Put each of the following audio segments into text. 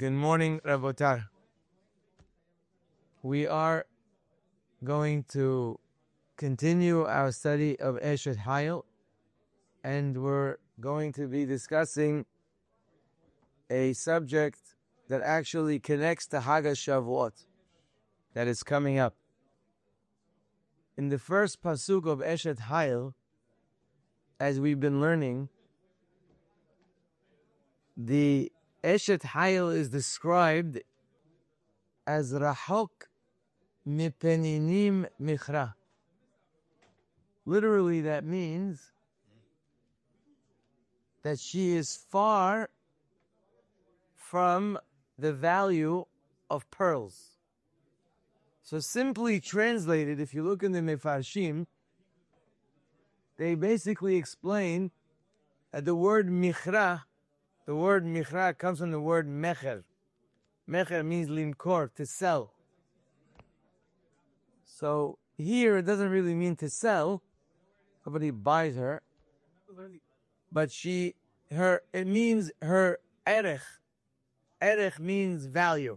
Good morning, Rabotar. We are going to continue our study of Eshet Hayil, and we're going to be discussing a subject that actually connects to Hag Shavuot that is coming up. In the first pasuk of Eshet Hayil, as we've been learning, the Eshet Hayil is described as Rahok Mipeninim Michra. Literally, that means that she is far from the value of pearls. So simply translated, if you look in the Mefarshim, they basically explain that the word Michra comes from the word Mecher. Mecher means limkor, to sell. So here it doesn't really mean to sell. Somebody buys her. But it means her erech. Erech means value.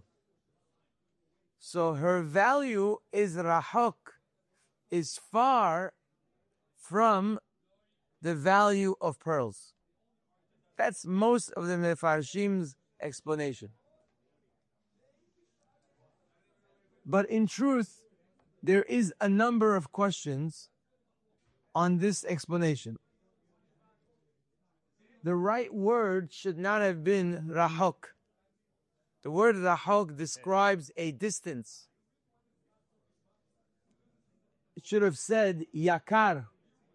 So her value is rahok, is far from the value of pearls. That's most of the Mefarshim's explanation. But in truth, there is a number of questions on this explanation. The right word should not have been rahok. The word rahok describes a distance. It should have said yakar.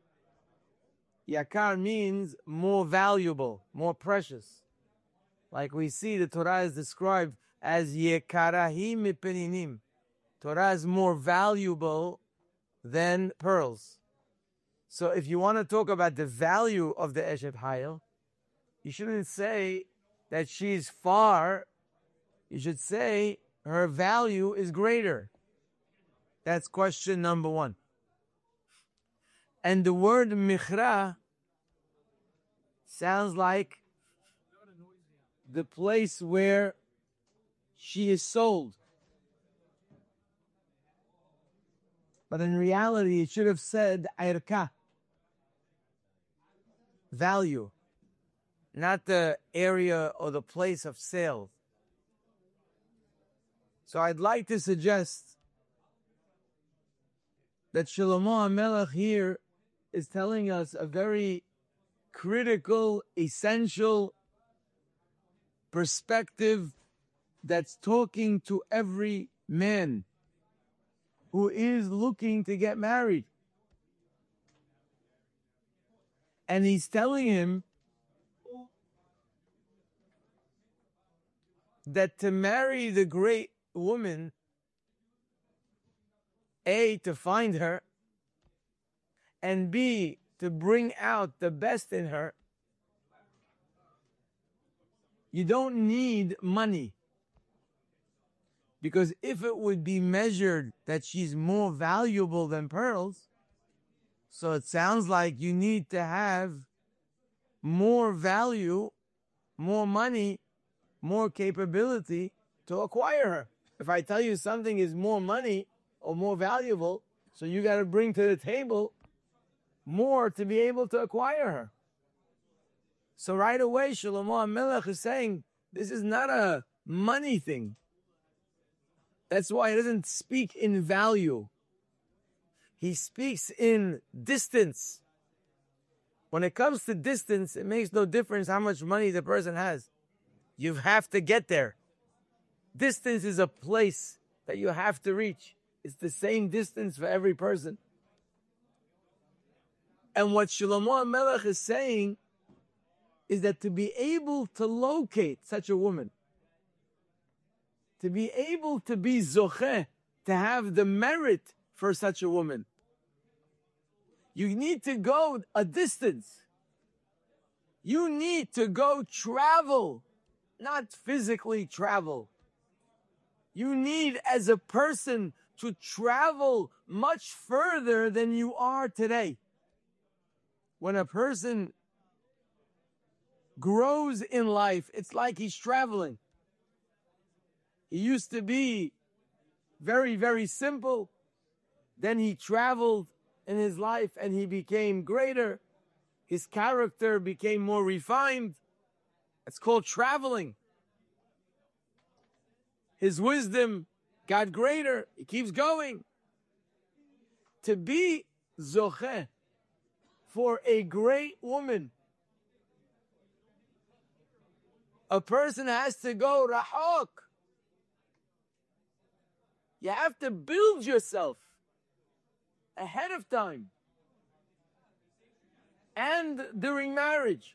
Yakar means more valuable, more precious. Like we see, the Torah is described as yekarahi mipeninim. Torah is more valuable than pearls. So if you want to talk about the value of the Eshet Hayil, you shouldn't say that she's far. You should say her value is greater. That's question number one. And the word michra sounds like the place where she is sold. But in reality, it should have said irka, value, not the area or the place of sale. So I'd like to suggest that Shlomo HaMelech here is telling us a very critical, essential perspective that's talking to every man who is looking to get married. And he's telling him that to marry the great woman, A, to find her, and B, to bring out the best in her, you don't need money. Because if it would be measured that she's more valuable than pearls, so it sounds like you need to have more value, more money, more capability to acquire her. If I tell you something is more money or more valuable, so you got to bring to the table more to be able to acquire her. So right away, Shlomo HaMelech is saying, this is not a money thing. That's why he doesn't speak in value. He speaks in distance. When it comes to distance, it makes no difference how much money the person has. You have to get there. Distance is a place that you have to reach. It's the same distance for every person. And what Shlomo HaMelech is saying is that to be able to locate such a woman, to be able to be zocheh, to have the merit for such a woman, you need to go a distance. You need to go travel, not physically travel. You need, as a person, to travel much further than you are today. When a person grows in life, it's like he's traveling. He used to be very, very simple. Then he traveled in his life and he became greater. His character became more refined. It's called traveling. His wisdom got greater. He keeps going. To be zocheh for a great woman, a person has to go rahok. You have to build yourself ahead of time and during marriage.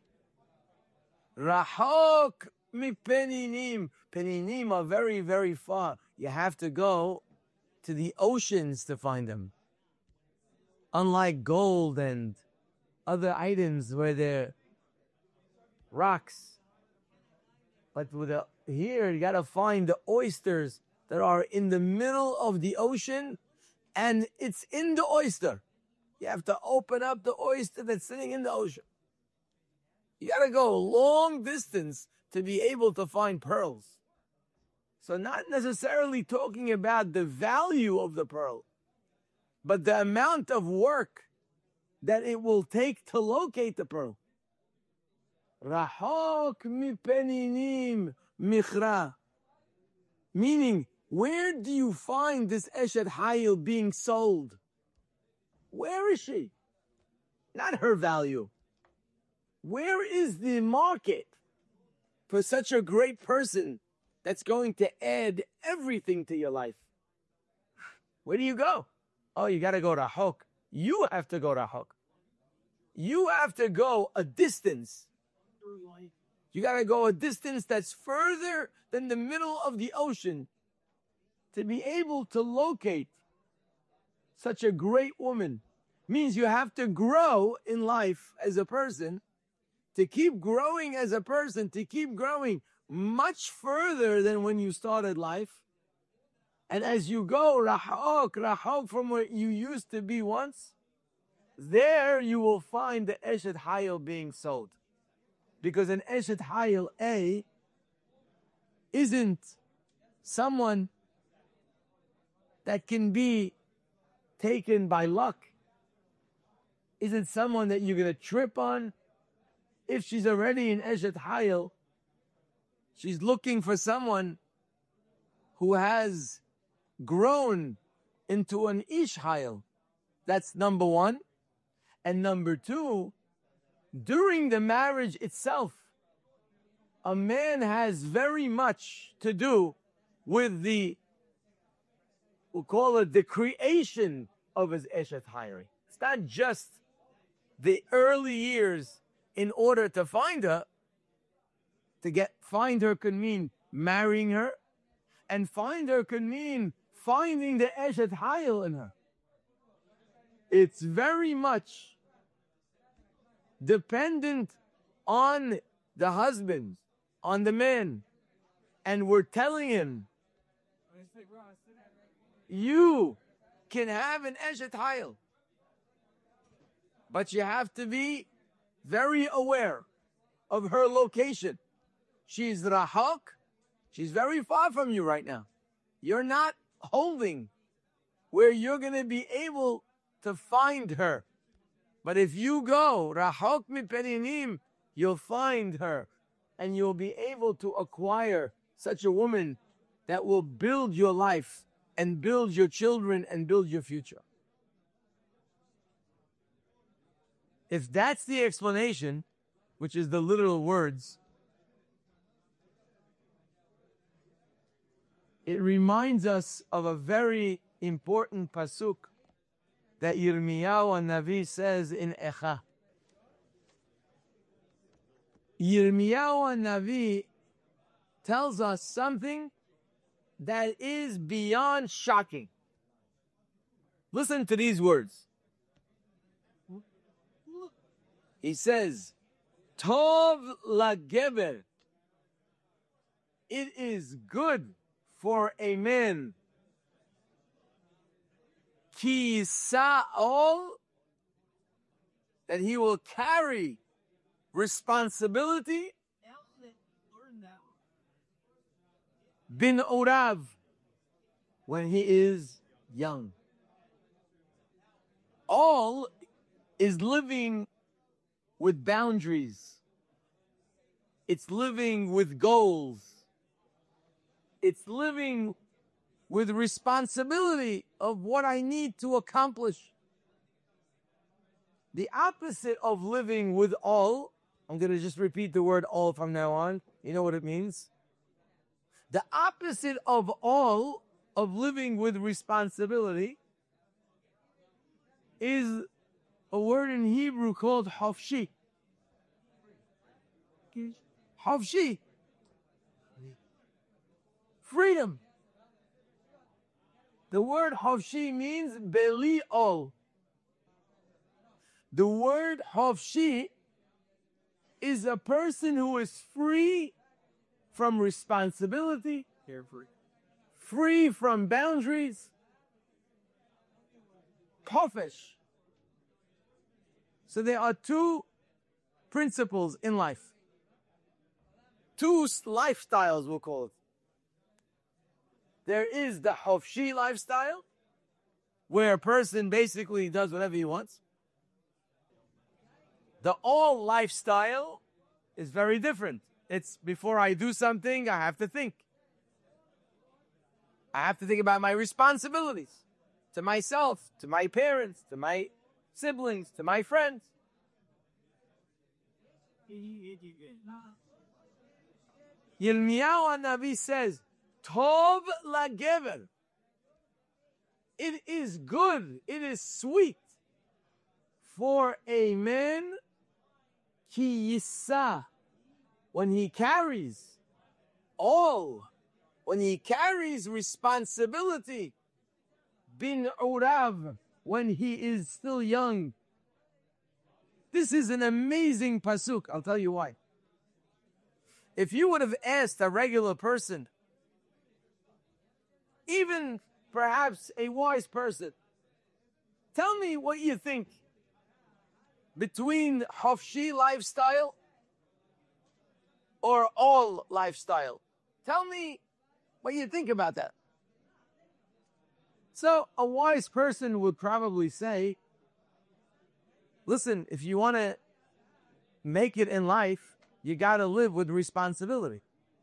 Rahok mi peninim. Peninim are very, very far. You have to go to the oceans to find them. Unlike gold and other items where they're rocks. But here you gotta find the oysters that are in the middle of the ocean, and it's in the oyster. You have to open up the oyster that's sitting in the ocean. You gotta go a long distance to be able to find pearls. So not necessarily talking about the value of the pearl, but the amount of work that it will take to locate the pearl. Rahok mi peninim michra. Meaning, where do you find this Eshet Hayil being sold? Where is she? Not her value. Where is the market for such a great person that's going to add everything to your life? Where do you go? Oh, you got to go Rahok. You have to go Rahok. You have to go a distance. You got to go a distance that's further than the middle of the ocean to be able to locate such a great woman. Means you have to grow in life as a person, to keep growing as a person, to keep growing much further than when you started life. And as you go rahok from where you used to be once, there you will find the Eshet Hayil being sold. Because an Eshet Hayil A isn't someone that can be taken by luck. Isn't someone that you're going to trip on. If she's already in Eshet Hayil, she's looking for someone who has grown into an Ish Hayil. That's number one. And number two, during the marriage itself, a man has very much to do with we'll call it the creation of his Eshet Hayil. It's not just the early years in order to find her. Find her could mean marrying her, and find her could mean finding the Eshet Hayil in her. It's very much dependent on the husband, on the man. And we're telling him, you can have an Eshet Hayil, but you have to be very aware of her location. She's rahok. She's very far from you right now. You're not holding where you're going to be able to find her. But if you go rahok mi perinim, you'll find her, and you'll be able to acquire such a woman that will build your life and build your children and build your future. If that's the explanation, which is the literal words, it reminds us of a very important pasuk that Yirmiyahu Navi says in Echa. Yirmiyahu Navi tells us something that is beyond shocking. Listen to these words. He says, Tov lageber. It is good for a man. Ki sa'ol, that he will carry responsibility. bin Urav, when he is young. All is living with boundaries. It's living with goals. It's living with responsibility of what I need to accomplish. The opposite of living with all, I'm going to just repeat the word all from now on. You know what it means? The opposite of all, of living with responsibility, is a word in Hebrew called hafshi. Hafshi. Freedom. The word hafshi means beli ol. The word hafshi is a person who is free from responsibility, carefree, free from boundaries, hafesh. So there are two principles in life. Two lifestyles, we'll call it. There is the hafshi lifestyle, where a person basically does whatever he wants. The all lifestyle is very different. It's before I do something, I have to think. I have to think about my responsibilities to myself, to my parents, to my siblings, to my friends. Yirmiyahu Navi says, Tov lagever. It is good, it is sweet for a man ki yissa, when he carries all, when he carries responsibility, bin urav, when he is still young. This is an amazing pasuk. I'll tell you why. If you would have asked a regular person, even perhaps a wise person, tell me what you think between hafshi lifestyle or all lifestyle. Tell me what you think about that. So a wise person would probably say, listen, if you want to make it in life, you got to live with responsibility.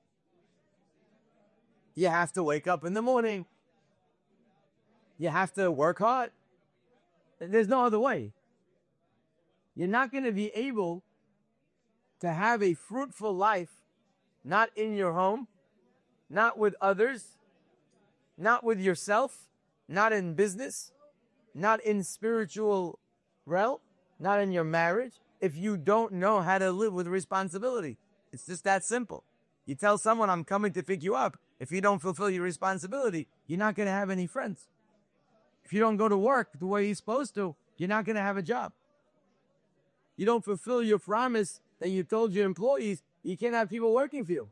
You have to wake up in the morning. You have to work hard. There's no other way. You're not going to be able to have a fruitful life, not in your home, not with others, not with yourself, not in business, not in spiritual realm, not in your marriage, if you don't know how to live with responsibility. It's just that simple. You tell someone, I'm coming to pick you up. If you don't fulfill your responsibility, you're not going to have any friends. If you don't go to work the way you're supposed to, you're not going to have a job. You don't fulfill your promise that you told your employees, you can't have people working for you.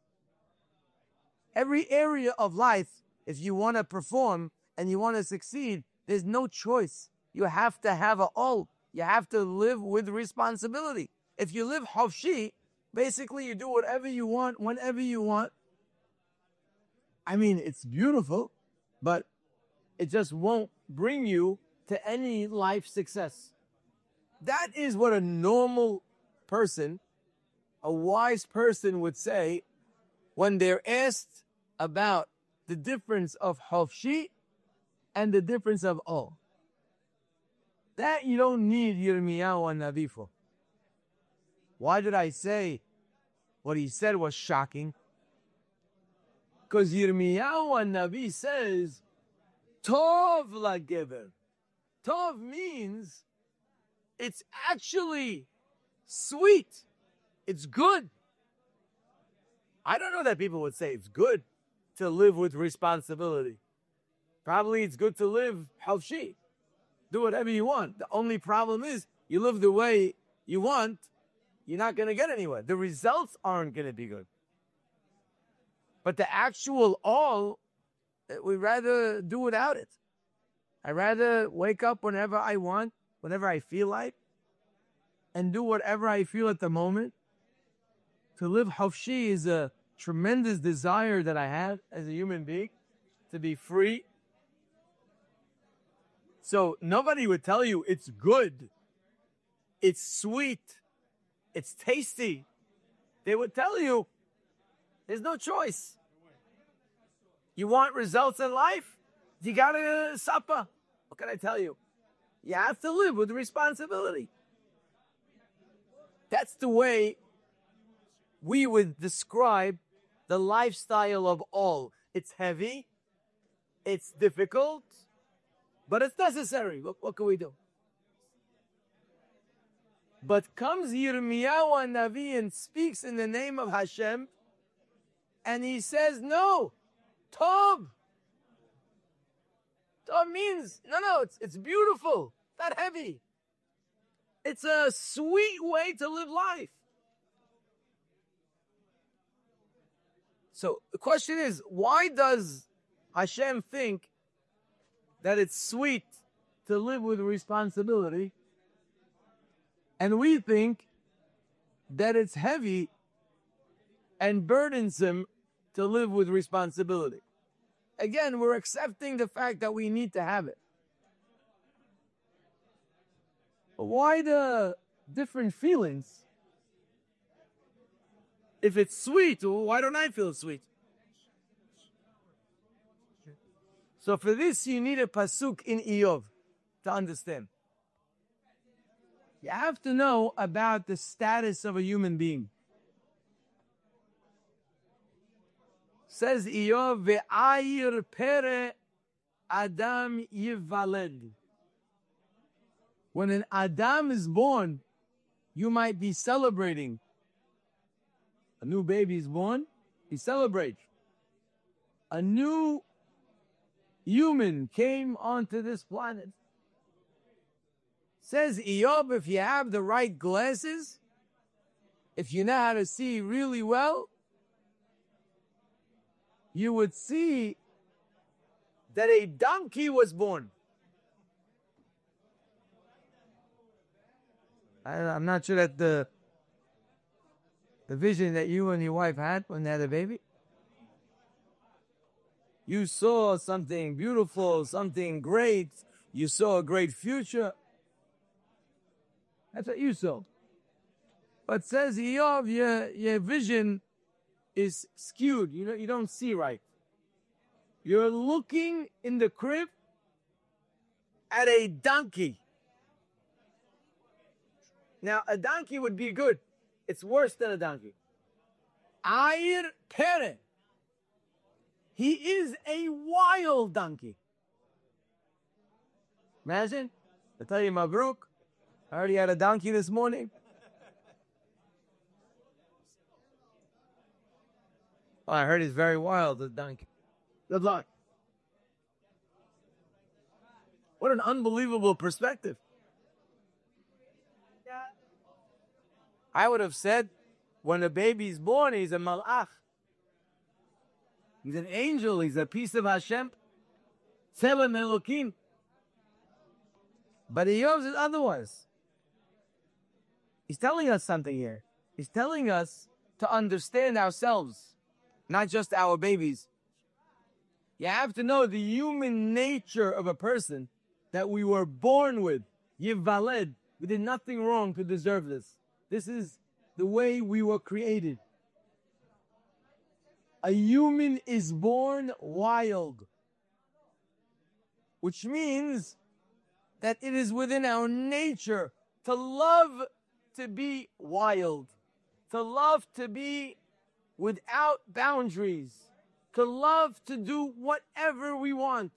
Every area of life, if you want to perform and you want to succeed, there's no choice. You have to have a all. You have to live with responsibility. If you live hafshi, basically you do whatever you want, whenever you want. I mean, it's beautiful, but it just won't bring you to any life success. That is what a normal person, a wise person would say when they're asked about the difference of hafshi and the difference of all. That you don't need Yirmiyahu Navi for. Why did I say what he said was shocking? Because Yirmiyahu Navi says, Tov lagever. Tov means it's actually sweet. It's good. I don't know that people would say it's good to live with responsibility. Probably it's good to live hafshi. Do whatever you want. The only problem is you live the way you want, you're not going to get anywhere. The results aren't going to be good. But the actual all, we'd rather do without it. I'd rather wake up whenever I want, whenever I feel like, and do whatever I feel at the moment. To live hafshi is a tremendous desire that I have as a human being to be free. So nobody would tell you it's good, it's sweet, it's tasty. They would tell you there's no choice. You want results in life? You gotta suffer. What can I tell you? You have to live with responsibility. That's the way we would describe the lifestyle of all. It's heavy, it's difficult, but it's necessary. What can we do? But comes Yirmiyahu Navi and speaks in the name of Hashem, and he says, no, Tov. Tov means, no, it's beautiful, not heavy. It's a sweet way to live life. So the question is, why does Hashem think that it's sweet to live with responsibility, and we think that it's heavy and burdensome to live with responsibility? Again, we're accepting the fact that we need to have it. But why the different feelings? If it's sweet, why don't I feel sweet? So for this, you need a pasuk in Iyov to understand. You have to know about the status of a human being. Says Iyov, ve'ayir pere Adam yivaled. When an Adam is born, you might be celebrating. A new baby is born, he celebrates. A new human came onto this planet. Says Iyov, if you have the right glasses, if you know how to see really well, you would see that a donkey was born. I'm not sure that the vision that you and your wife had when they had a baby. You saw something beautiful, something great. You saw a great future. That's what you saw. But says Iyov, your vision is skewed. You don't see right. You're looking in the crib at a donkey. Now, a donkey would be good. It's worse than a donkey. Ayir Pere. He is a wild donkey. Imagine. I tell you, Mabruk, I already had a donkey this morning. Oh, I heard he's very wild, the donkey. Good luck. What an unbelievable perspective. I would have said, when a baby's born, he's a malach. He's an angel. He's a piece of Hashem. Tzelem Elokim. But Iyov is otherwise. He's telling us something here. He's telling us to understand ourselves, not just our babies. You have to know the human nature of a person that we were born with. Yivaled. We did nothing wrong to deserve this. This is the way we were created. A human is born wild, which means that it is within our nature to love to be wild, to love to be without boundaries, to love to do whatever we want.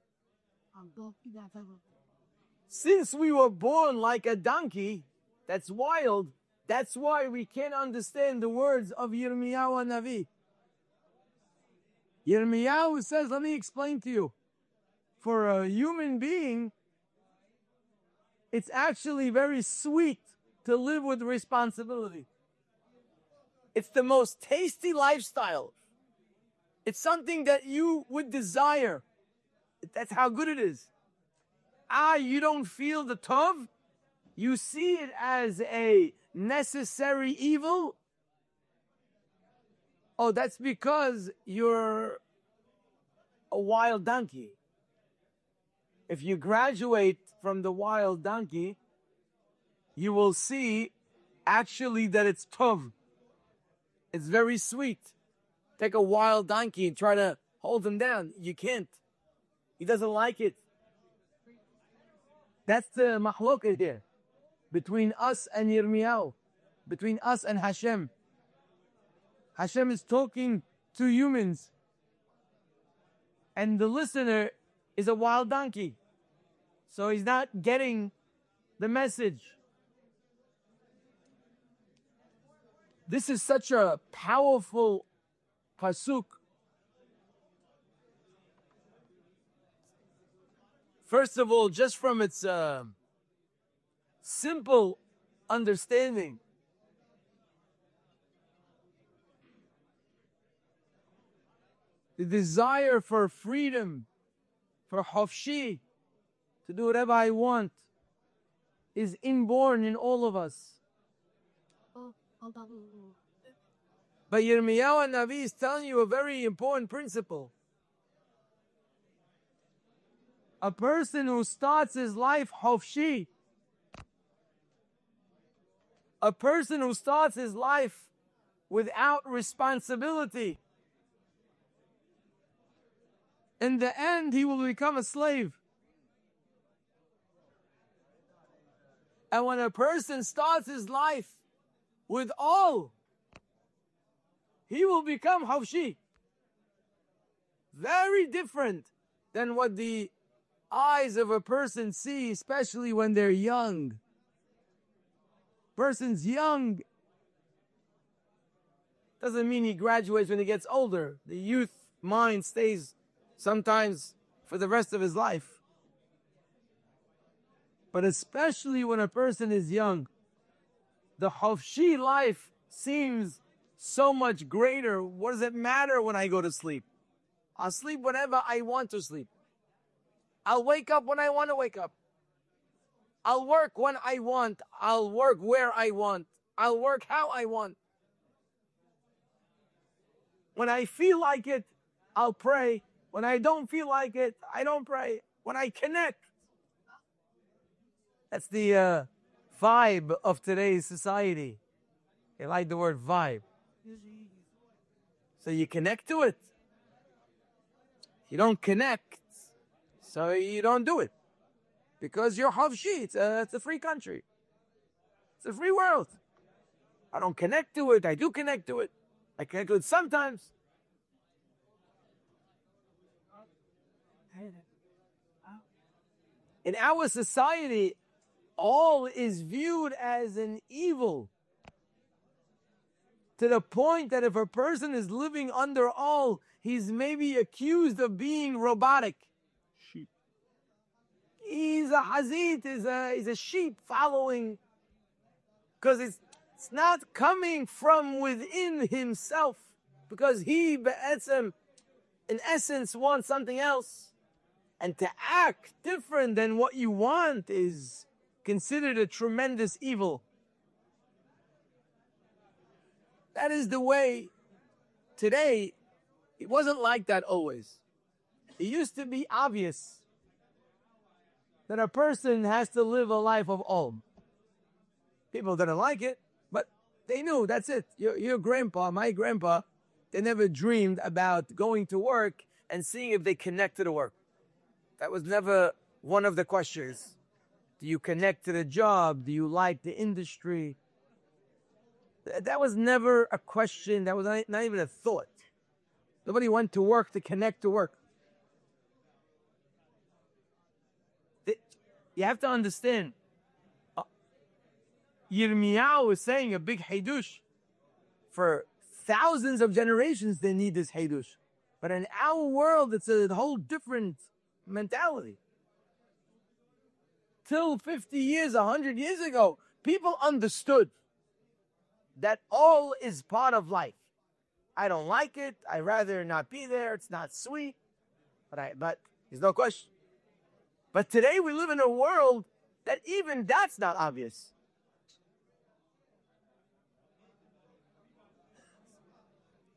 Since we were born like a donkey that's wild, that's why we can't understand the words of Yirmiyahu Navi. Yirmiyahu says, let me explain to you. For a human being, it's actually very sweet to live with responsibility. It's the most tasty lifestyle. It's something that you would desire. That's how good it is. You don't feel the tov? You see it as a necessary evil? Oh, that's because you're a wild donkey. If you graduate from the wild donkey, you will see actually that it's tov. It's very sweet. Take a wild donkey and try to hold him down. You can't. He doesn't like it. That's the mahloket here between us and Yirmiyahu, between us and Hashem. Hashem is talking to humans, and the listener is a wild donkey. So he's not getting the message. This is such a powerful pasuk. First of all, just from its simple understanding, the desire for freedom, for hofshi, to do whatever I want, is inborn in all of us. But Yirmiyahu Navi is telling you a very important principle. A person who starts his life hofshi, a person who starts his life without responsibility, in the end he will become a slave. And when a person starts his life with all, he will become hofshi. Very different than what the eyes of a person see, especially when they're young. Person's young doesn't mean he graduates when he gets older. The youth mind stays sometimes for the rest of his life. But especially when a person is young, the hofshi life seems so much greater. What does it matter when I go to sleep? I'll sleep whenever I want to sleep. I'll wake up when I want to wake up. I'll work when I want. I'll work where I want. I'll work how I want. When I feel like it, I'll pray. When I don't feel like it, I don't pray. When I connect. That's the vibe of today's society. They like the word vibe. So you connect to it. You don't connect, so you don't do it. Because you're hofshi. It's a free country. It's a free world. I don't connect to it. I do connect to it. I connect to it sometimes. In our society, all is viewed as an evil. To the point that if a person is living under all, he's maybe accused of being robotic. Sheep. He's a hazit, he's a sheep following. Because it's not coming from within himself. Because he, in essence, wants something else. And to act different than what you want is considered a tremendous evil. That is the way today. It wasn't like that always. It used to be obvious that a person has to live a life of all. People didn't like it, but they knew that's it. Your grandpa, my grandpa, they never dreamed about going to work and seeing if they connect to the work. That was never one of the questions. Do you connect to the job? Do you like the industry? That was never a question. That was not even a thought. Nobody went to work to connect to work. You have to understand, Yirmiyahu is saying a big hidush. For thousands of generations, they need this hidush. But in our world, it's a whole different mentality. Till 50 years, 100 years ago, people understood that all is part of life. I don't like it. I'd rather not be there. It's not sweet. But there's no question. But today we live in a world that even that's not obvious.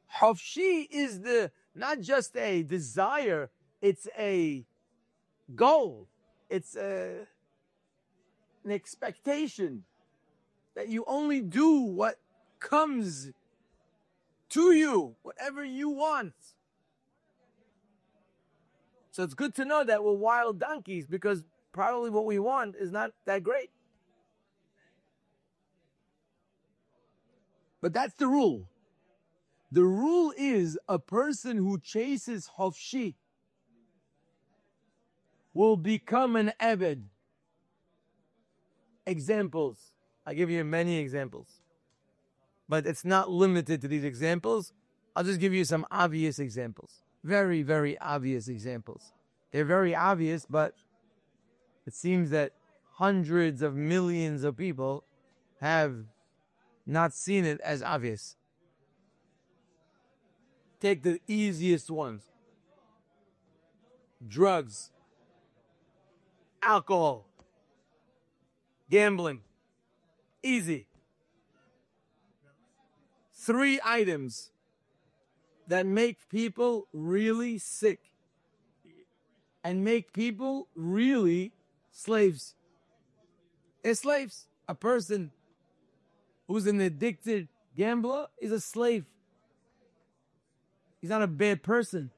Hafshi is not just a desire, it's a goal. It's an expectation that you only do what comes to you, whatever you want. So it's good to know that we're wild donkeys, because probably what we want is not that great. But that's the rule. The rule is a person who chases hafshi will become an Ebed. Examples. I give you many examples. But it's not limited to these examples. I'll just give you some obvious examples. Very, very obvious examples. They're very obvious, but it seems that hundreds of millions of people have not seen it as obvious. Take the easiest ones. Drugs, alcohol, gambling. Easy. 3 items that make people really sick and make people really slaves. They're slaves. A person who's an addicted gambler is a slave. He's not a bad person.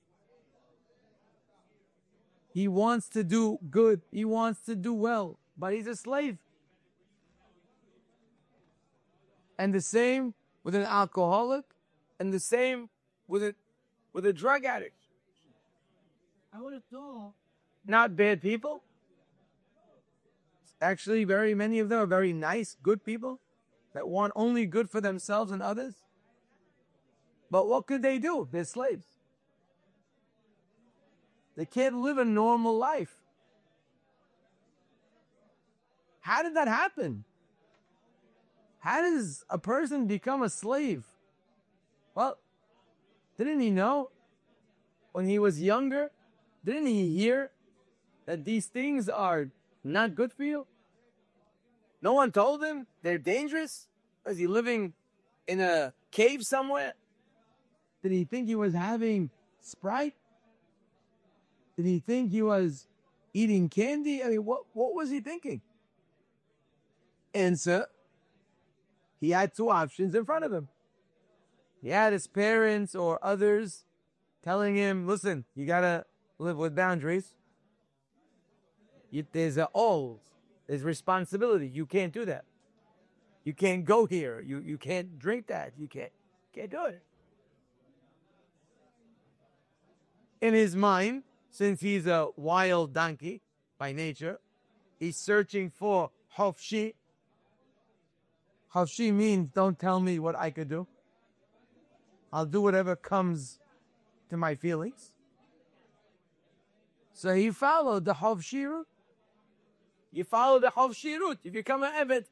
He wants to do good. He wants to do well, but he's a slave. And the same with an alcoholic, and the same with a drug addict. I would have thought. Not bad people. Actually, very many of them are very nice, good people that want only good for themselves and others. But what could they do? They're slaves. They can't live a normal life. How did that happen? How does a person become a slave? Well, didn't he know when he was younger? Didn't he hear that these things are not good for you? No one told him they're dangerous? Was he living in a cave somewhere? Did he think he was having Sprite? Did he think he was eating candy? I mean, what was he thinking? Answer, he had 2 options in front of him. He had his parents or others telling him, listen, you gotta live with boundaries. There's there's responsibility. You can't do that. You can't go here. You can't drink that. You can't do it. In his mind, since he's a wild donkey by nature, he's searching for hafshi. Hafshi means don't tell me what I could do. I'll do whatever comes to my feelings. So he followed the hafshi route. You follow the hafshi route, you become an Ebed.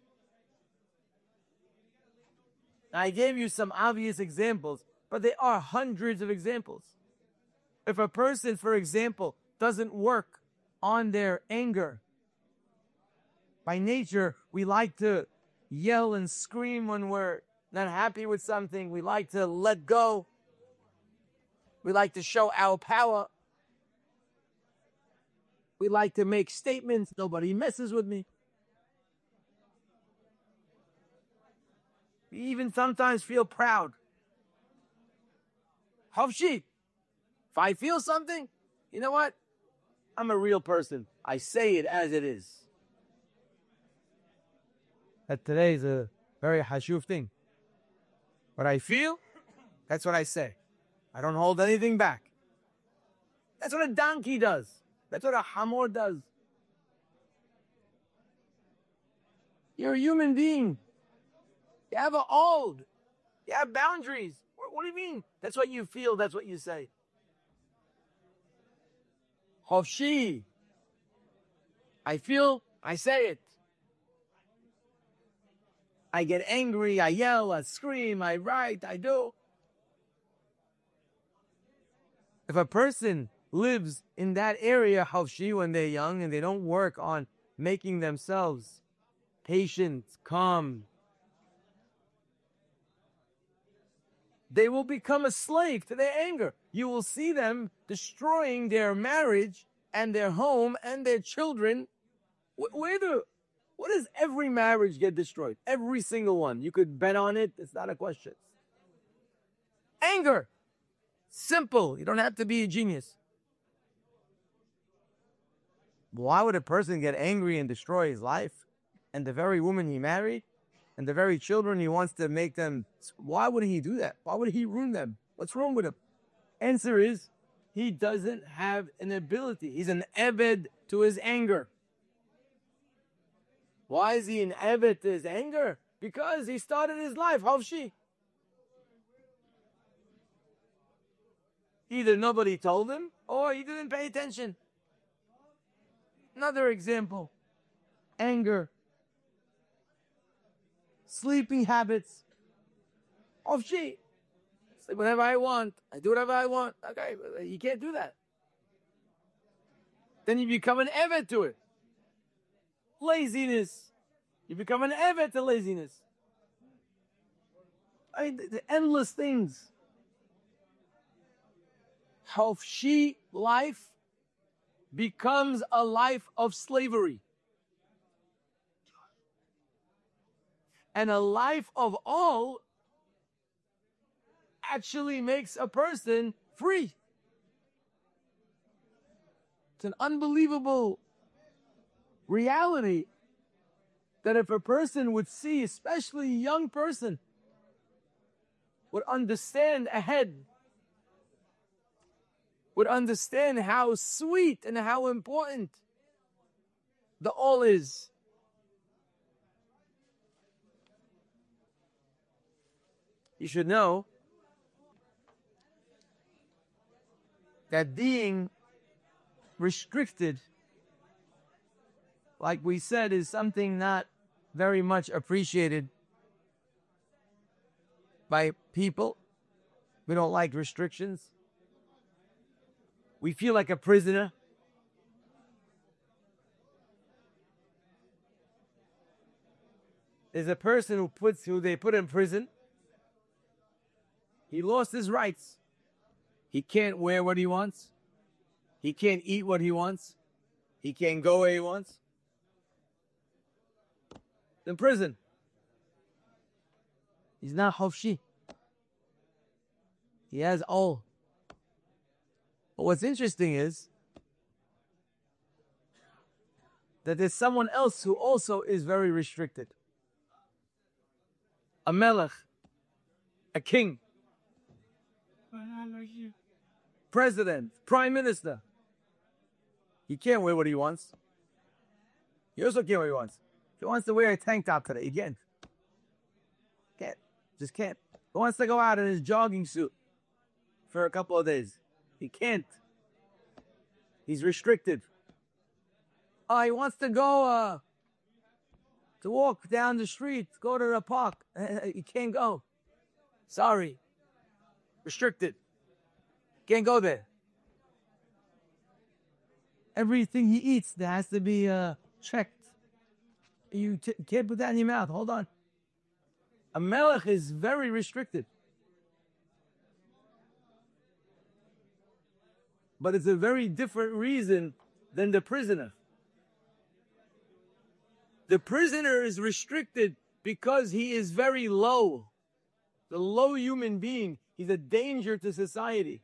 Now, I gave you some obvious examples, but there are hundreds of examples. If a person, for example, doesn't work on their anger, by nature, we like to yell and scream when we're not happy with something. We like to let go. We like to show our power. We like to make statements. Nobody messes with me. We even sometimes feel proud. Hafshi. If I feel something, you know what? I'm a real person. I say it as it is. That today is a very hashuv thing. What I feel, that's what I say. I don't hold anything back. That's what a donkey does. That's what a hamor does. You're a human being. You have an old. You have boundaries. What do you mean? That's what you feel. That's what you say. Hafshi. I feel, I say it. I get angry, I yell, I scream, I write, I do. If a person lives in that area, hafshi, when they're young and they don't work on making themselves patient, calm, they will become a slave to their anger. You will see them destroying their marriage and their home and their children. What does every marriage get destroyed? Every single one. You could bet on it. It's not a question. Anger. Simple. You don't have to be a genius. Why would a person get angry and destroy his life? And the very woman he married? And the very children he wants to make them, why would he do that? Why would he ruin them? What's wrong with him? Answer is, he doesn't have an ability. He's an eved to his anger. Why is he an eved to his anger? Because he started his life, Havshi. Either nobody told him, or he didn't pay attention. Another example, anger. Sleeping habits. Havshi. Sleep whenever I want. I do whatever I want. Okay, you can't do that. Then you become an eved to it. Laziness. You become an eved to laziness. I mean, the endless things. Havshi life becomes a life of slavery. And a life of all actually makes a person free. It's an unbelievable reality that if a person would see, especially a young person, would understand ahead, would understand how sweet and how important the all is. You should know that being restricted, like we said, is something not very much appreciated by people. We don't like restrictions. We feel like a prisoner. There's a person who they put in prison. He lost his rights. He can't wear what he wants. He can't eat what he wants. He can't go where he wants. In prison. He's not Havshi. He has all. But what's interesting is that there's someone else who also is very restricted. A melech, a king, president, prime minister. He can't wear what he wants. He also can't wear what he wants. If he wants to wear a tank top today, he can't. Can't. Just can't. He wants to go out in his jogging suit for a couple of days. He can't. He's restricted. Oh, he wants to go to walk down the street, go to the park. He can't go. Sorry. Restricted. Can't go there. Everything he eats, there has to be checked. You can't put that in your mouth. Hold on. A melech is very restricted. But it's a very different reason than the prisoner. The prisoner is restricted because he is very low. The low human being. He's a danger to society.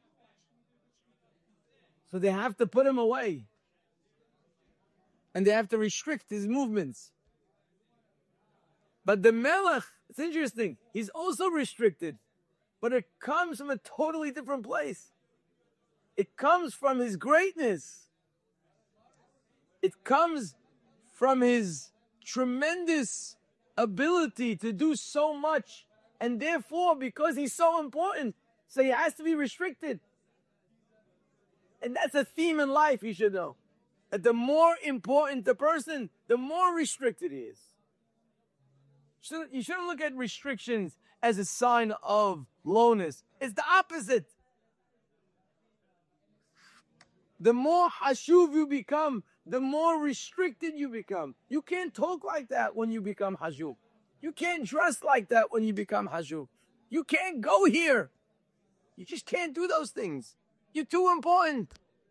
So they have to put him away. And they have to restrict his movements. But the melech, it's interesting, he's also restricted. But it comes from a totally different place. It comes from his greatness. It comes from his tremendous ability to do so much. And therefore, because he's so important, so he has to be restricted. And that's a theme in life, you should know. That the more important the person, the more restricted he is. You shouldn't look at restrictions as a sign of lowness. It's the opposite. The more hashuv you become, the more restricted you become. You can't talk like that when you become hashuv. You can't dress like that when you become hashuv. You can't go here. You just can't do those things. You're too important.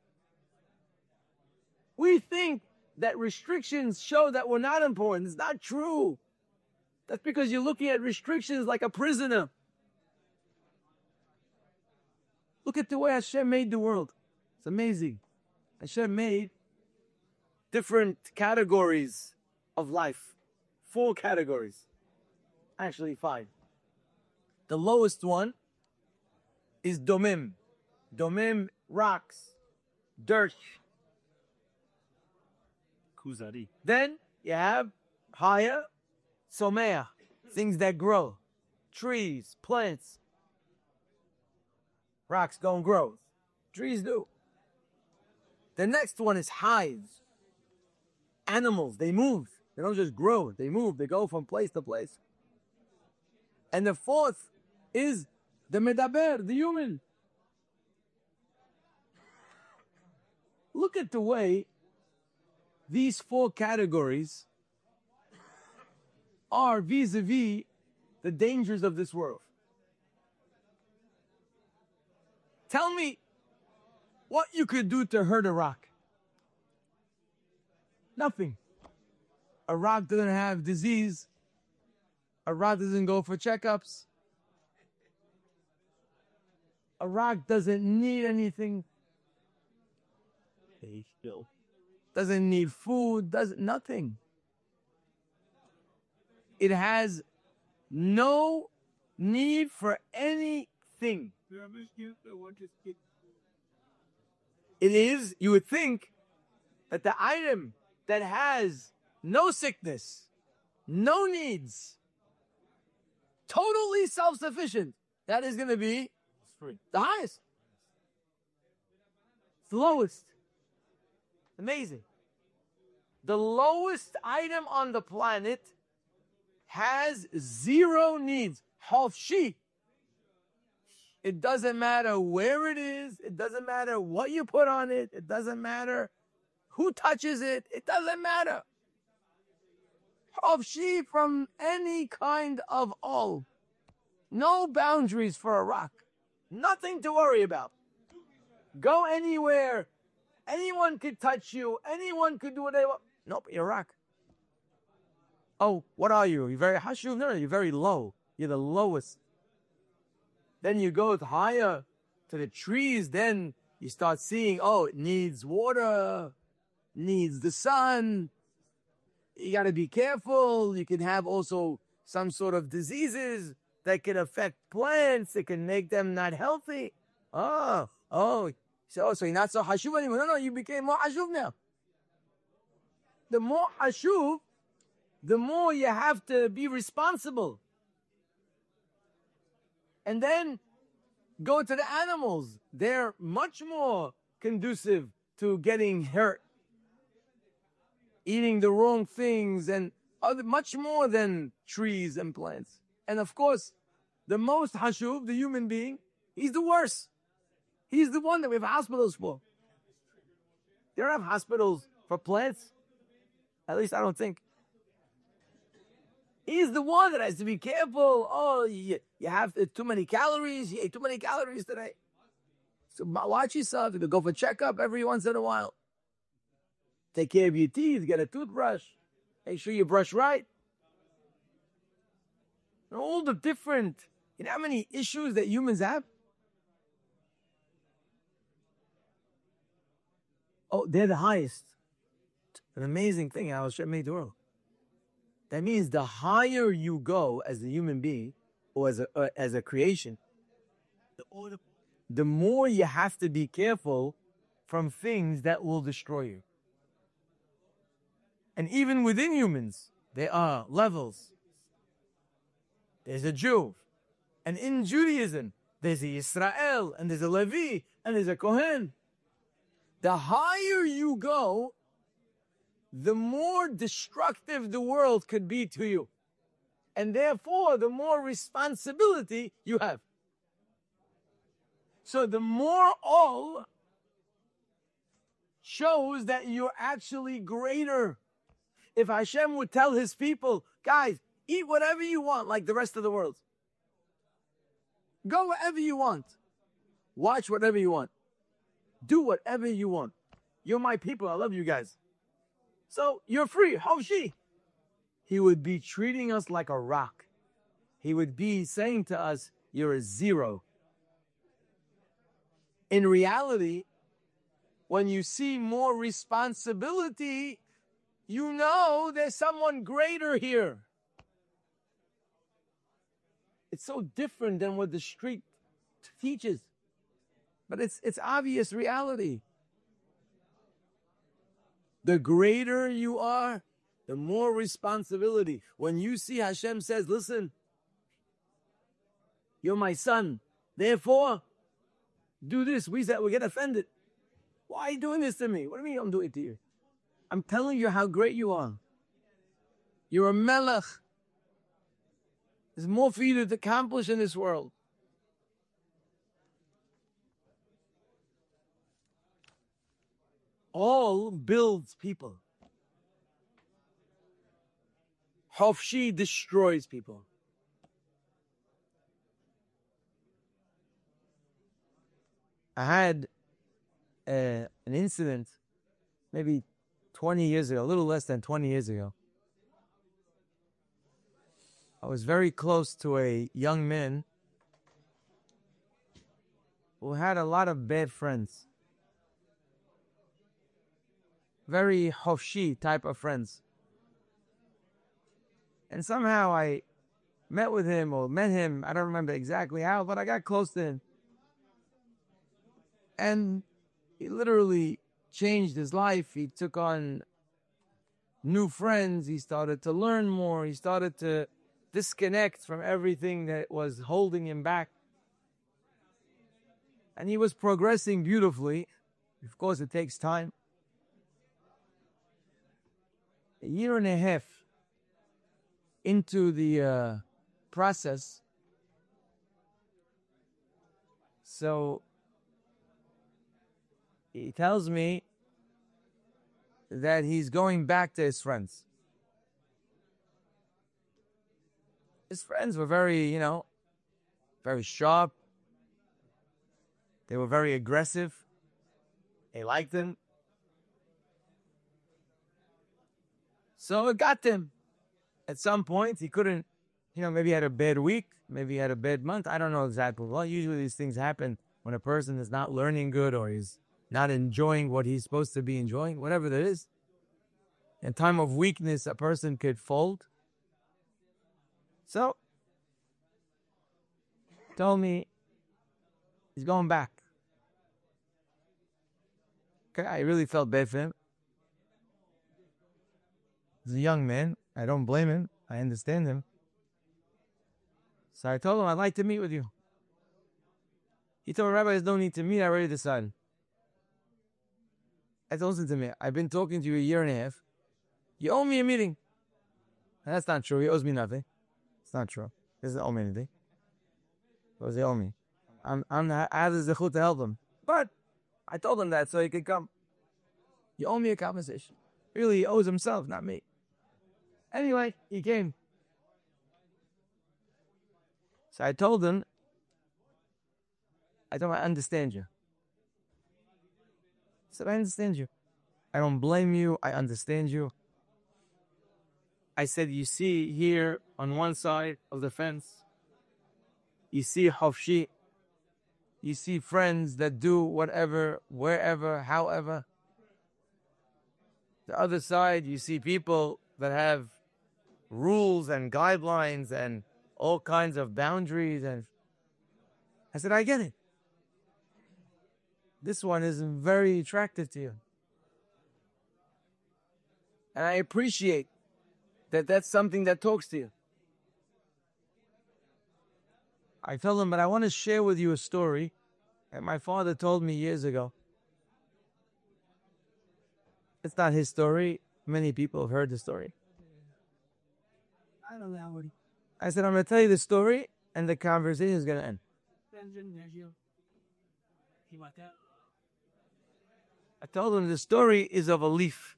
We think that restrictions show that we're not important. It's not true. That's because you're looking at restrictions like a prisoner. Look at the way Hashem made the world. It's amazing. Hashem made different categories of life. 4 categories. Actually, 5. The lowest one is domim. Domim, rocks, dirt. Kuzari. Then you have higher, somea, things that grow. Trees, plants. Rocks don't grow. Trees do. The next one is hives. Animals, they move. They don't just grow, they move. They go from place to place. And the 4th is the medaber, the human. Look at the way these 4 categories are vis-a-vis the dangers of this world. Tell me what you could do to hurt a rock. Nothing. A rock doesn't have disease. A rock doesn't go for checkups. A rock doesn't need anything. Doesn't need food, nothing. It has no need for anything. It is, you would think, that the item that has no sickness, no needs, totally self-sufficient, that is going to be the highest. It's the lowest. Amazing. The lowest item on the planet has 0 needs. Hofshi. It doesn't matter where it is. It doesn't matter what you put on it. It doesn't matter who touches it. It doesn't matter. Hofshi from any kind of all. No boundaries for a rock. Nothing to worry about. Go anywhere. Anyone could touch you. Anyone could do what they want. Nope, you're a rock. Oh, what are you? You're very hashuv? No, you're very low. You're the lowest. Then you go higher to the trees. Then you start seeing, oh, it needs water, needs the sun. You got to be careful. You can have also some sort of diseases that can affect plants. It can make them not healthy. So you're not so hashuv anymore. No, you became more hashuv now. The more hashuv, the more you have to be responsible. And then go to the animals. They're much more conducive to getting hurt, eating the wrong things, and much more than trees and plants. And of course, the most hashuv, the human being, he's the worst. He's the one that we have hospitals for. They don't have hospitals for plants. At least I don't think. He's the one that has to be careful. Oh, you have too many calories. You ate too many calories today. So watch yourself. You go for a checkup every once in a while. Take care of your teeth. Get a toothbrush. Make sure you brush right. And all the different, you know how many issues that humans have? Oh, they're the highest. An amazing thing how Hashem made the world. That means the higher you go as a human being or as a creation, the more you have to be careful from things that will destroy you. And even within humans, there are levels. There's a Jew. And in Judaism, there's a Yisrael, and there's a Levi, and there's a Kohen. The higher you go, the more destructive the world could be to you. And therefore, the more responsibility you have. So the more all shows that you're actually greater. If Hashem would tell his people, guys, eat whatever you want like the rest of the world. Go wherever you want. Watch whatever you want. Do whatever you want. You're my people. I love you guys. So you're free. Hofshi. He would be treating us like a rock. He would be saying to us, you're a zero. In reality, when you see more responsibility, you know there's someone greater here. It's so different than what the street teaches. But it's obvious reality. The greater you are, the more responsibility. When you see Hashem says, listen, you're my son, therefore, do this. We get offended. Why are you doing this to me? What do you mean I'm doing it to you? I'm telling you how great you are. You're a melech. There's more for you to accomplish in this world. All builds people. Hofshi destroys people. I had an incident maybe 20 years ago, a little less than 20 years ago. I was very close to a young man who had a lot of bad friends. Very hofshi type of friends. And somehow I met him, I don't remember exactly how, but I got close to him. And he literally changed his life. He took on new friends. He started to learn more. He started to disconnect from everything that was holding him back. And he was progressing beautifully. Of course, it takes time. A year and a half into the process, so he tells me that he's going back to his friends. His friends were very, very sharp. They were very aggressive. They liked him. So it got to him. At some point, he couldn't, maybe he had a bad week, maybe he had a bad month. I don't know exactly. Well, usually these things happen when a person is not learning good or he's not enjoying what he's supposed to be enjoying, whatever that is. In time of weakness, a person could fold. So, told me he's going back. Okay, I really felt bad for him. He's a young man. I don't blame him. I understand him. So I told him, I'd like to meet with you. He told me, Rabbi, there's no need to meet. I already decided. I told him to me, I've been talking to you a year and a half. You owe me a meeting. And that's not true. He owes me nothing. It's not true. He doesn't owe me anything. What does he owe me? I have the zechut to help him. But I told him that so he could come. You owe me a conversation. Really, he owes himself, not me. Anyway, he came. So I told him, I understand you. I said, I understand you. I don't blame you. I understand you. I said, you see here on one side of the fence, you see hofshi. You see friends that do whatever, wherever, however. The other side, you see people that have rules and guidelines and all kinds of boundaries. And I said, I get it. This one is very attractive to you. And I appreciate that that's something that talks to you. I told him, but I want to share with you a story that my father told me years ago. It's not his story. Many people have heard the story. I don't know. I said, I'm going to tell you the story and the conversation is going to end. I told him the story is of a leaf.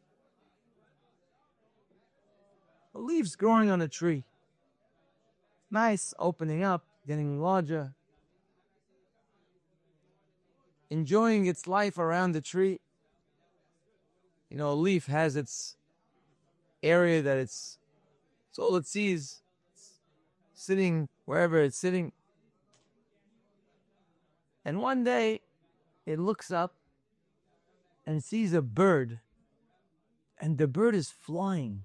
A leaf's growing on a tree. Nice, opening up, getting larger. enjoying its life around the tree. You know, a leaf has its area that it's all it sees, sitting wherever it's sitting. And one day, it looks up and sees a bird, and the bird is flying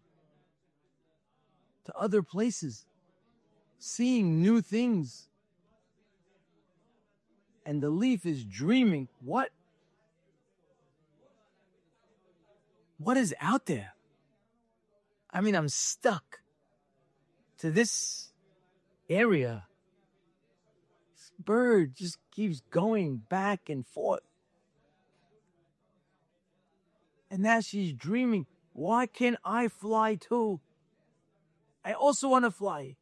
to other places, seeing new things. And the leaf is dreaming, what is out there? I mean, I'm stuck to this area. This bird just keeps going back and forth. And now she's dreaming, why can't I fly too? I also want to fly.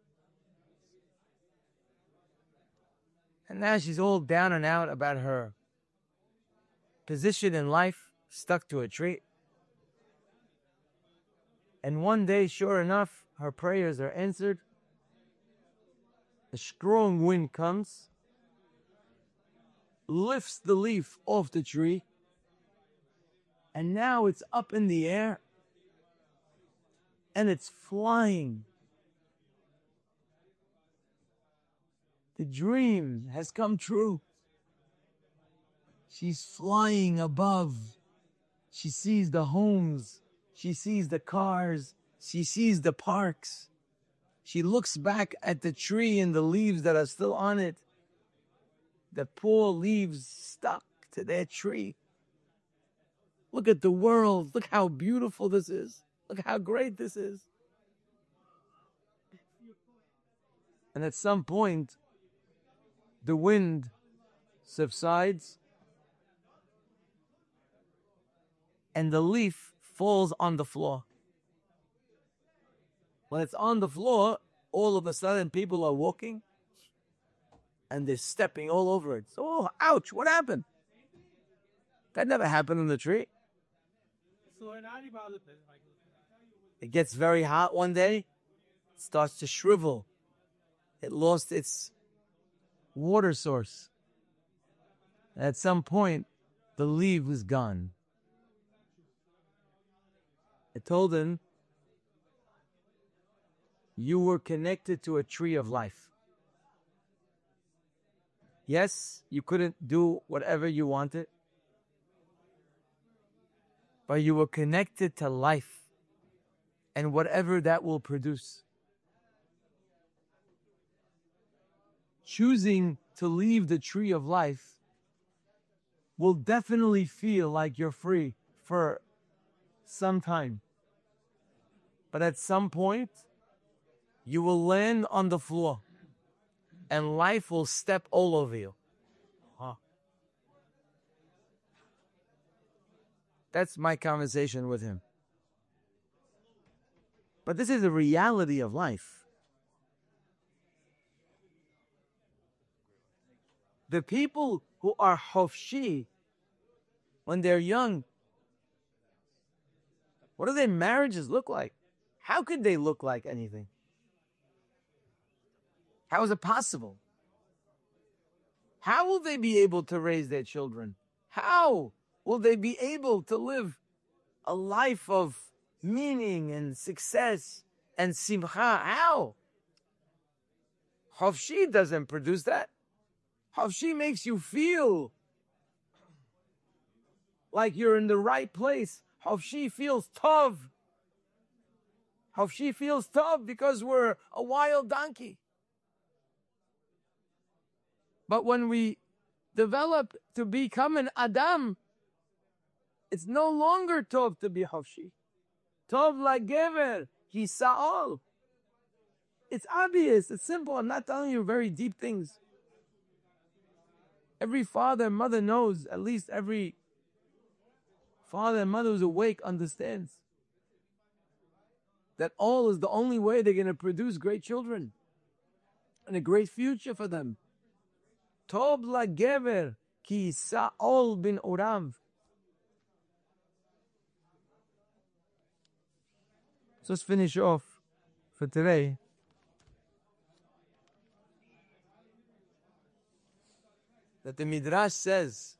And now she's all down and out about her position in life, stuck to a tree. And one day, sure enough, her prayers are answered. A strong wind comes, lifts the leaf off the tree, and now it's up in the air, and it's flying. The dream has come true. She's flying above. She sees the homes. She sees the cars. She sees the parks. She looks back at the tree and the leaves that are still on it. The poor leaves stuck to their tree. Look at the world. Look how beautiful this is. Look how great this is. And at some point, the wind subsides and the leaf falls on the floor. When it's on the floor, all of a sudden people are walking and they're stepping all over it. So, oh, ouch, what happened? That never happened in the tree. It gets very hot one day, it starts to shrivel. It lost its water source. At some point, the leaf was gone. I told him, you were connected to a tree of life. Yes, you couldn't do whatever you wanted, but you were connected to life and whatever that will produce. Choosing to leave the tree of life will definitely feel like you're free for some time. But at some point, you will land on the floor and life will step all over you. That's my conversation with him. But this is the reality of life. The people who are hofshi, when they're young, what do their marriages look like? How could they look like anything? How is it possible? How will they be able to raise their children? How will they be able to live a life of meaning and success and simcha? How? Hofshi doesn't produce that. Hofshi makes you feel like you're in the right place. Hofshi feels tov. Hofshi feels tov because we're a wild donkey. But when we develop to become an Adam, it's no longer tov to be Hofshi. Tov like Gever, he's Sa'ol. It's obvious, it's simple. I'm not telling you very deep things. Every father and mother knows, at least every father and mother who's awake understands that all is the only way they're going to produce great children and a great future for them. Tov la gever ki Sa'ol bin Orav. So let's finish off for today. that the Midrash says,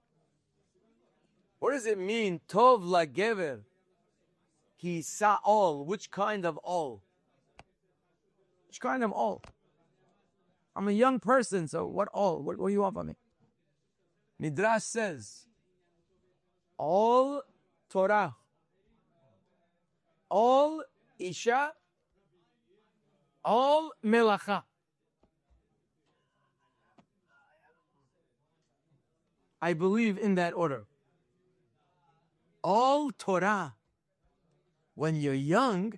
what does it mean? Tov lagever ki sa'ol. Which kind of all? Which kind of all? I'm a young person, so what all? What do you want from me? Midrash says, all Torah, all Isha, all Melacha. I believe in that order. All Torah. When you're young,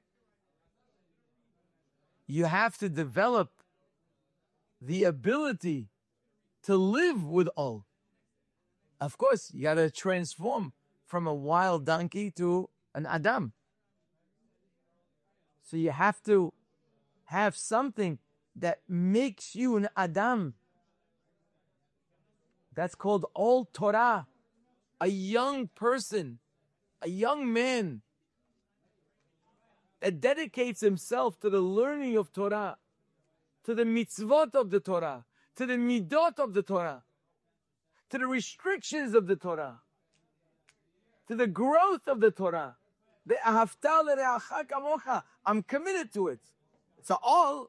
you have to develop the ability to live with all. Of course, you got to transform from a wild donkey to an Adam. So you have to have something that makes you an Adam. That's called all Torah. A young person, a young man that dedicates himself to the learning of Torah, to the mitzvot of the Torah, to the midot of the Torah, to the restrictions of the Torah, to the growth of the Torah. The ahavta l'reacha kamocha. I'm committed to it. It's all,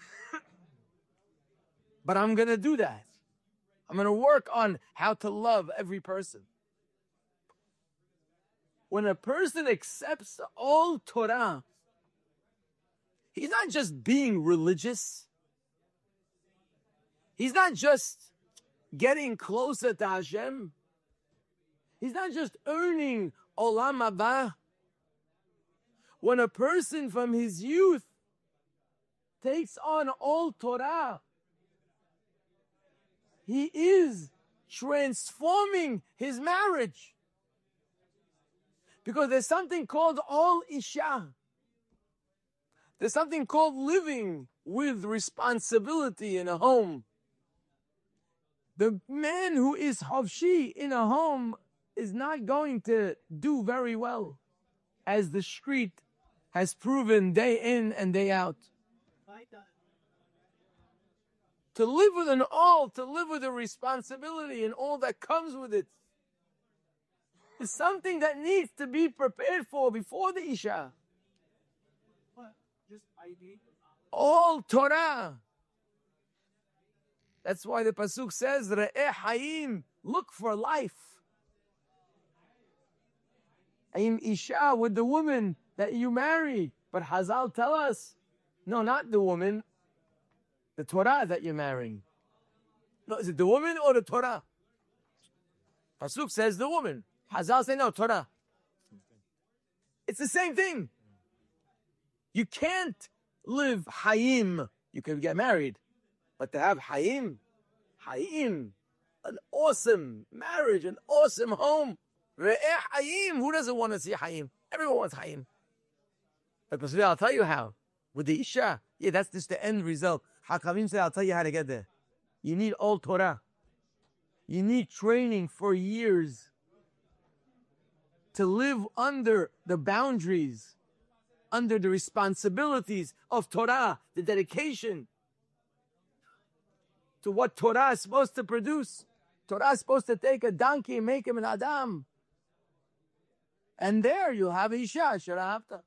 but I'm going to do that. I'm going to work on how to love every person. When a person accepts all Torah, he's not just being religious. He's not just getting closer to Hashem. He's not just earning olam haba. When a person from his youth takes on all Torah, he is transforming his marriage. Because there's something called all Isha. There's something called living with responsibility in a home. The man who is Havshi in a home is not going to do very well, as the street has proven day in and day out. To live with an all, to live with a responsibility and all that comes with it, is something that needs to be prepared for before the Isha. What? Just ID? All Torah. That's why the Pasuk says, Re'eh Hayim, look for life. Aim Isha, with the woman that you marry. But Hazal tell us, no, not the woman, the Torah that you're marrying. No, is it the woman or the Torah? Pasuk says the woman. Hazal say no, Torah. It's the same thing. You can't live Hayim. You can get married. But to have Hayim, an awesome marriage, an awesome home. Re'eh Hayim. Who doesn't want to see Hayim? Everyone wants Hayim. But I'll tell you how. With the Isha, yeah, that's just the end result. Hakamim say, I'll tell you how to get there. You need all Torah. You need training for years to live under the boundaries, under the responsibilities of Torah, the dedication to what Torah is supposed to produce. Torah is supposed to take a donkey and make him an Adam. And there you'll have Isha, Sharahavta.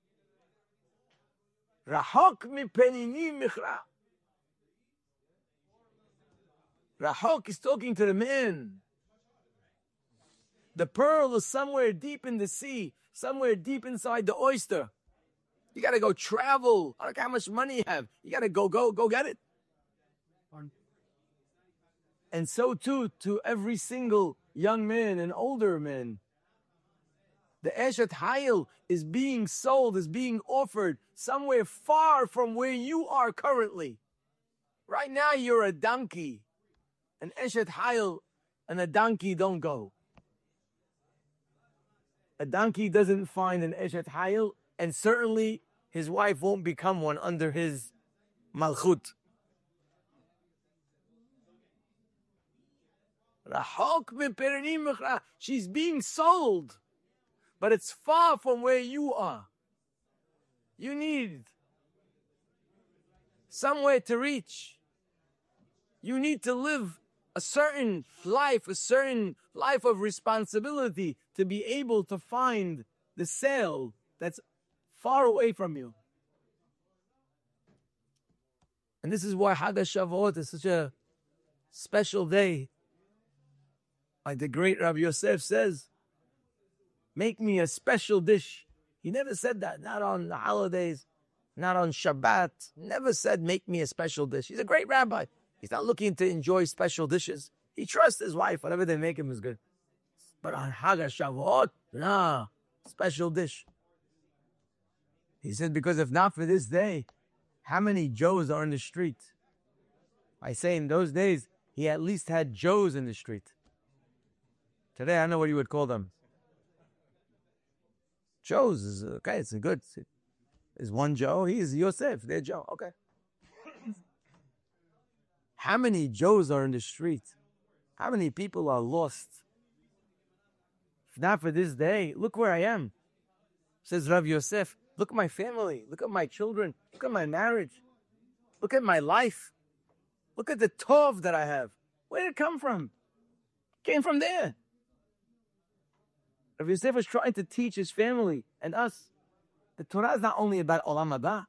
Rahok mi penini michra. Rahok is talking to the man. The pearl is somewhere deep in the sea, somewhere deep inside the oyster. You got to go travel. I don't care how much money you have. You got to go get it. And so too to every single young man and older man. The Eshet Hayil is being sold, is being offered somewhere far from where you are currently. Right now you're a donkey. An Eshet Hayil and a donkey don't go. A donkey doesn't find an Eshet Hayil, and certainly his wife won't become one under his malchut. She's being sold, but it's far from where you are. You need somewhere to reach. You need to live a certain life of responsibility to be able to find the sale that's far away from you. And this is why Hag HaShavuot is such a special day. Like the great Rabbi Yosef says, make me a special dish. He never said that, not on the holidays, not on Shabbat. Never said, make me a special dish. He's a great rabbi. He's not looking to enjoy special dishes. He trusts his wife. Whatever they make him is good. But on Hag HaShavuot, nah, special dish. He said, because if not for this day, how many Joes are in the street? I say in those days, he at least had Joes in the street. Today, I don't know what you would call them. Joes is okay, it's a good. Is one Joe? He's Yosef. They're Joe. Okay. How many Joes are in the street? How many people are lost? If not for this day, look where I am. Says Rav Yosef, look at my family. Look at my children. Look at my marriage. Look at my life. Look at the tov that I have. Where did it come from? It came from there. Rav Yosef was trying to teach his family and us. The Torah is not only about Olam Haba.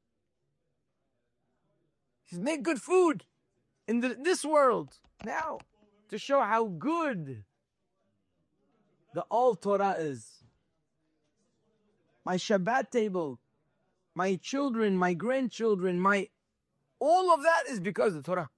He's made good food in this world now to show how good the all Torah is. My Shabbat table, my children, my grandchildren, all of that is because of the Torah.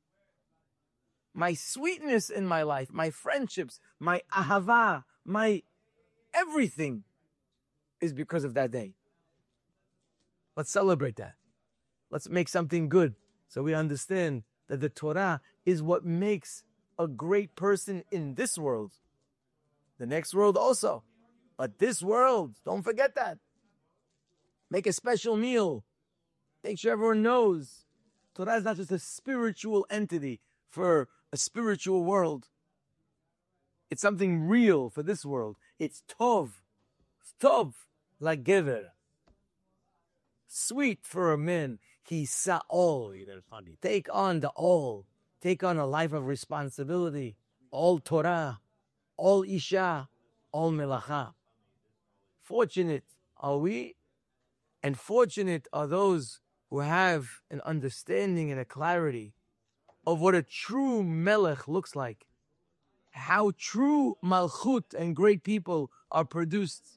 My sweetness in my life, my friendships, my ahava, my everything is because of that day. Let's celebrate that. Let's make something good so we understand that the Torah is what makes a great person in this world. The next world also. But this world, don't forget that. Make a special meal. Make sure everyone knows Torah is not just a spiritual entity for a spiritual world. It's something real for this world. It's tov. It's tov, like gever. Sweet for a man. He sa'ol. Take on the all. Take on a life of responsibility. All Torah. All Isha. All Melacha. Fortunate are we, and fortunate are those who have an understanding and a clarity of what a true Melech looks like. How true Malchut and great people are produced.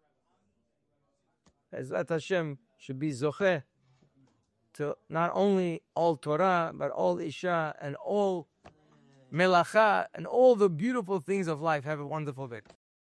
Ezrat Hashem should be Zocheh to not only all Torah, but all Isha and all Melacha and all the beautiful things of life. Have a wonderful day.